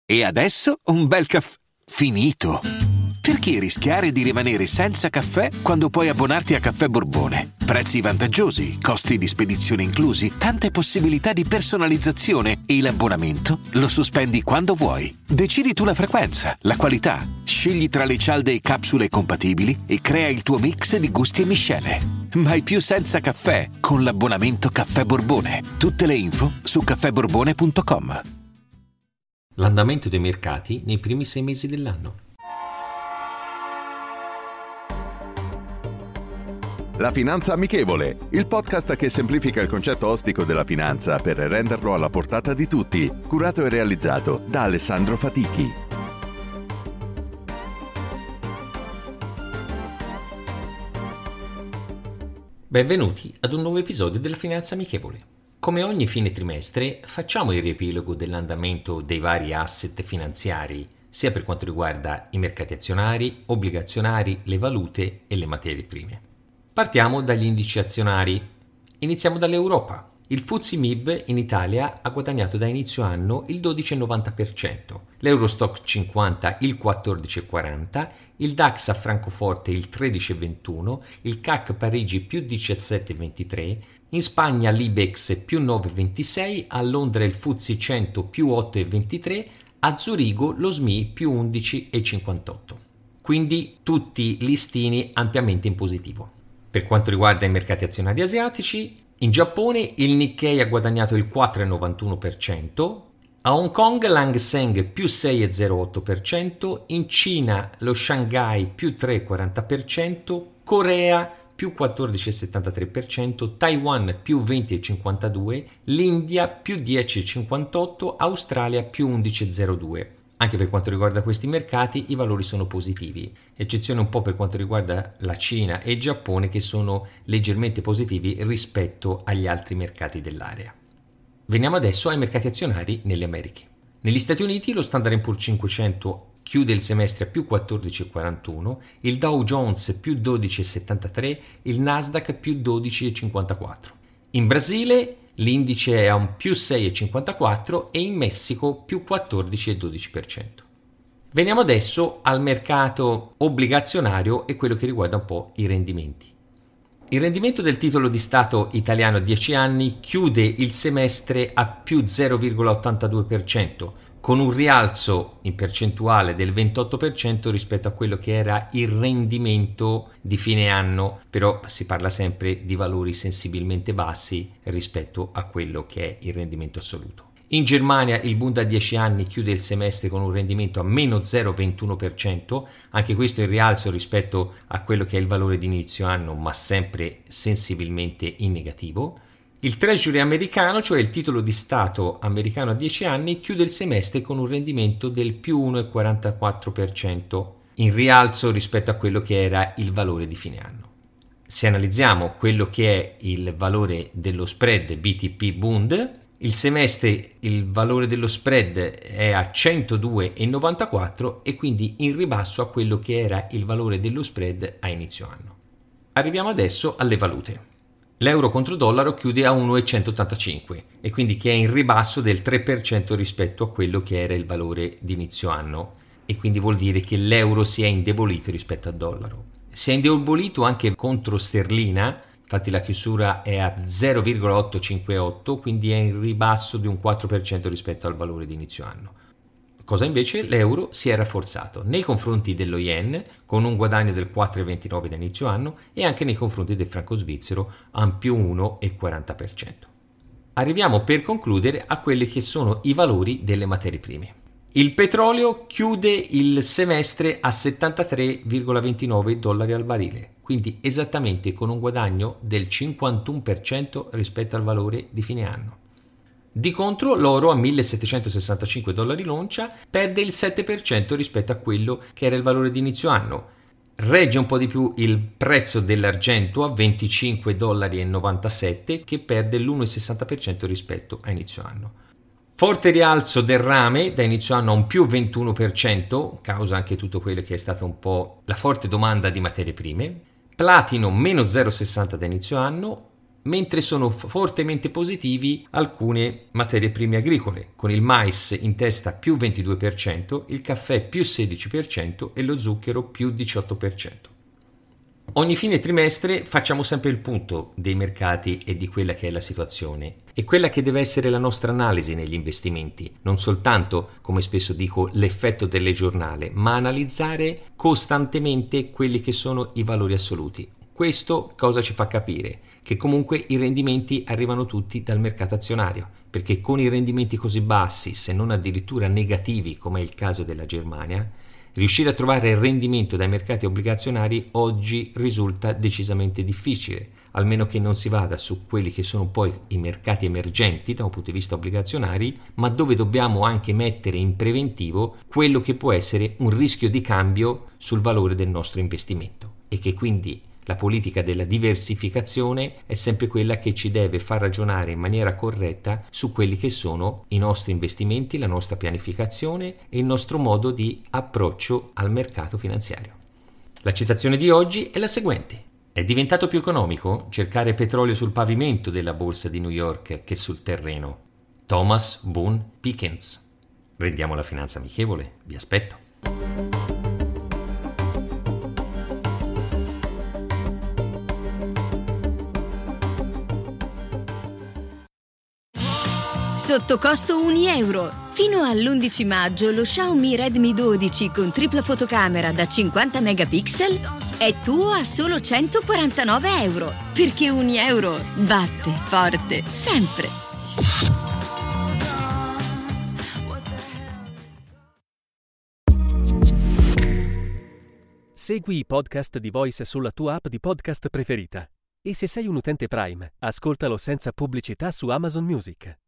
E adesso un bel caffè finito. Perché rischiare di rimanere senza caffè quando puoi abbonarti a Caffè Borbone? Prezzi vantaggiosi, costi di spedizione inclusi, tante possibilità di personalizzazione e l'abbonamento lo sospendi quando vuoi. Decidi tu la frequenza, la qualità, scegli tra le cialde e capsule compatibili e crea il tuo mix di gusti e miscele. Mai più senza caffè con l'abbonamento Caffè Borbone. Tutte le info su caffèborbone.com. L'andamento dei mercati nei primi 6 mesi dell'anno. La Finanza Amichevole, il podcast che semplifica il concetto ostico della finanza per renderlo alla portata di tutti, curato e realizzato da Alessandro Fatichi. Benvenuti ad un nuovo episodio della Finanza Amichevole. Come ogni fine trimestre facciamo il riepilogo dell'andamento dei vari asset finanziari, sia per quanto riguarda i mercati azionari, obbligazionari, le valute e le materie prime. Partiamo dagli indici azionari. Iniziamo dall'Europa. Il FTSE MIB in Italia ha guadagnato da inizio anno il 12,90%, l'Eurostock 50 il 14,40%, il DAX a Francoforte il 13,21%, il CAC Parigi più 17,23%, in Spagna l'Ibex più 9,26%, a Londra il FTSE 100 più 8,23%, a Zurigo lo SMI più 11,58%. Quindi tutti listini ampiamente in positivo. Per quanto riguarda i mercati azionari asiatici, in Giappone il Nikkei ha guadagnato il 4,91%, a Hong Kong l'Hang Seng più 6,08%, in Cina lo Shanghai più 3,40%, Corea più 14,73%, Taiwan più 20,52%, l'India più 10,58%, Australia più 11,02%. Anche per quanto riguarda questi mercati i valori sono positivi, eccezione un po' per quanto riguarda la Cina e il Giappone che sono leggermente positivi rispetto agli altri mercati dell'area. Veniamo adesso ai mercati azionari nelle Americhe. Negli Stati Uniti lo Standard & Poor's 500 chiude il semestre a più 14,41, il Dow Jones più 12,73, il Nasdaq più 12,54. In Brasile l'indice è a un più 6,54 e in Messico più 14,12%. Veniamo adesso al mercato obbligazionario e quello che riguarda un po' i rendimenti. Il rendimento del titolo di Stato italiano a 10 anni chiude il semestre a più 0,82%, con un rialzo in percentuale del 28% rispetto a quello che era il rendimento di fine anno, però si parla sempre di valori sensibilmente bassi rispetto a quello che è il rendimento assoluto. In Germania il Bund a 10 anni chiude il semestre con un rendimento a meno 0,21%, anche questo è il rialzo rispetto a quello che è il valore di inizio anno, ma sempre sensibilmente in negativo. Il Treasury americano, cioè il titolo di Stato americano a 10 anni, chiude il semestre con un rendimento del più 1,44%, in rialzo rispetto a quello che era il valore di fine anno. Se analizziamo quello che è il valore dello spread BTP Bund, il semestre il valore dello spread è a 102,94 e quindi in ribasso a quello che era il valore dello spread a inizio anno. Arriviamo adesso alle valute. L'euro contro dollaro chiude a 1,185 e quindi che è in ribasso del 3% rispetto a quello che era il valore di inizio anno e quindi vuol dire che l'euro si è indebolito rispetto al dollaro. Si è indebolito anche contro sterlina, infatti la chiusura è a 0,858, quindi è in ribasso di un 4% rispetto al valore di inizio anno. Cosa invece? L'euro si è rafforzato nei confronti dello yen con un guadagno del 4,29 da inizio anno e anche nei confronti del franco svizzero a più 1,40%. Arriviamo per concludere a quelli che sono i valori delle materie prime. Il petrolio chiude il semestre a 73,29 dollari al barile, quindi esattamente con un guadagno del 51% rispetto al valore di fine anno. Di contro l'oro a 1.765 dollari l'oncia perde il 7% rispetto a quello che era il valore di inizio anno. Regge un po' di più il prezzo dell'argento a 25,97 dollari che perde l'1,60% rispetto a inizio anno. Forte rialzo del rame da inizio anno a un più 21%, causa anche tutto quello che è stata un po' la forte domanda di materie prime. Platino meno 0,60 da inizio anno, mentre sono fortemente positivi alcune materie prime agricole, con il mais in testa più 22%, il caffè più 16% e lo zucchero più 18%. Ogni fine trimestre facciamo sempre il punto dei mercati e di quella che è la situazione e quella che deve essere la nostra analisi negli investimenti, non soltanto, come spesso dico, l'effetto delle giornate, ma analizzare costantemente quelli che sono i valori assoluti. Questo cosa ci fa capire? Che comunque i rendimenti arrivano tutti dal mercato azionario, perché con i rendimenti così bassi, se non addirittura negativi, come è il caso della Germania, riuscire a trovare il rendimento dai mercati obbligazionari oggi risulta decisamente difficile, almeno che non si vada su quelli che sono poi i mercati emergenti da un punto di vista obbligazionari, ma dove dobbiamo anche mettere in preventivo quello che può essere un rischio di cambio sul valore del nostro investimento e che quindi la politica della diversificazione è sempre quella che ci deve far ragionare in maniera corretta su quelli che sono i nostri investimenti, la nostra pianificazione e il nostro modo di approccio al mercato finanziario. La citazione di oggi è la seguente. È diventato più economico cercare petrolio sul pavimento della borsa di New York che sul terreno. Thomas Boone Pickens. Rendiamo la finanza amichevole. Vi aspetto. Sotto costo €1. Fino all'11 maggio lo Xiaomi Redmi 12 con tripla fotocamera da 50 megapixel è tuo a solo €149. Perché €1 batte forte sempre. Segui i podcast di Voice sulla tua app di podcast preferita. E se sei un utente Prime, ascoltalo senza pubblicità su Amazon Music.